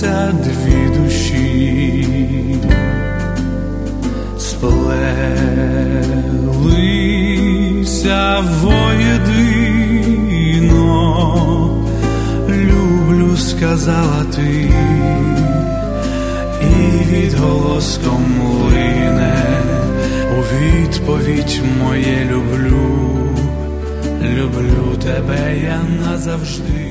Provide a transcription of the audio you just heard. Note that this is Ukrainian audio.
сплелися дві душі, сплелися воєдино. Люблю, сказала ти, і відголоском лине у відповідь моє люблю. Люблю тебе я назавжди.